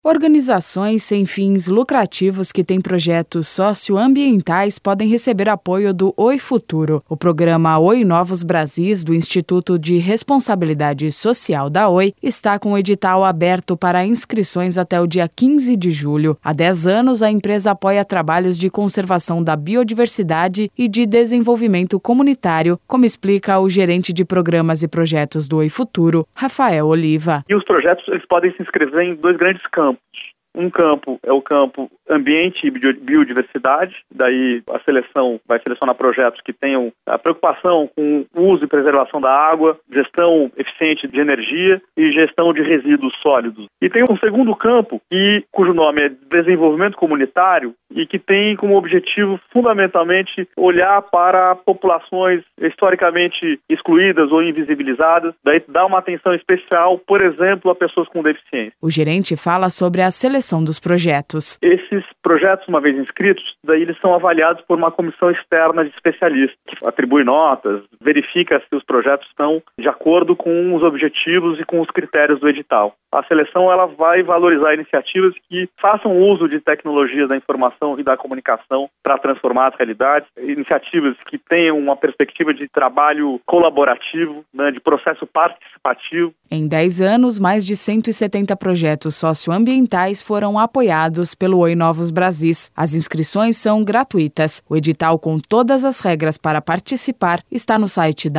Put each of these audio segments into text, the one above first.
Organizações sem fins lucrativos que têm projetos socioambientais podem receber apoio do Oi Futuro. O programa Oi Novos Brasis, do Instituto de Responsabilidade Social da Oi, está com o edital aberto para inscrições até o dia 15 de julho. Há 10 anos, a empresa apoia trabalhos de conservação da biodiversidade e de desenvolvimento comunitário, como explica o gerente de programas e projetos do Oi Futuro, Rafael Oliva. E os projetos eles podem se inscrever em 2 grandes campos. Um campo é o campo ambiente e biodiversidade, daí a seleção vai selecionar projetos que tenham a preocupação com o uso e preservação da água, gestão eficiente de energia e gestão de resíduos sólidos. E tem um segundo campo, cujo nome é desenvolvimento comunitário e que tem como objetivo fundamentalmente olhar para populações historicamente excluídas ou invisibilizadas, daí dar uma atenção especial, por exemplo, a pessoas com deficiência. O gerente fala sobre a seleção dos projetos. Esses projetos, uma vez inscritos, daí eles são avaliados por uma comissão externa de especialistas, que atribui notas, verifica se os projetos estão de acordo com os objetivos e com os critérios do edital. A seleção ela vai valorizar iniciativas que façam uso de tecnologias da informação e da comunicação para transformar as realidades, iniciativas que tenham uma perspectiva de trabalho colaborativo, de processo participativo. Em 10 anos, mais de 170 projetos socioambientais foram apoiados pelo Oi Novos Brasis. As inscrições são gratuitas. O edital com todas as regras para participar está no site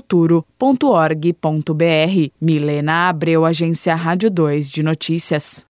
www.oifuturo.org.br. Milena Abreu, Agência Rádio 2 de Notícias.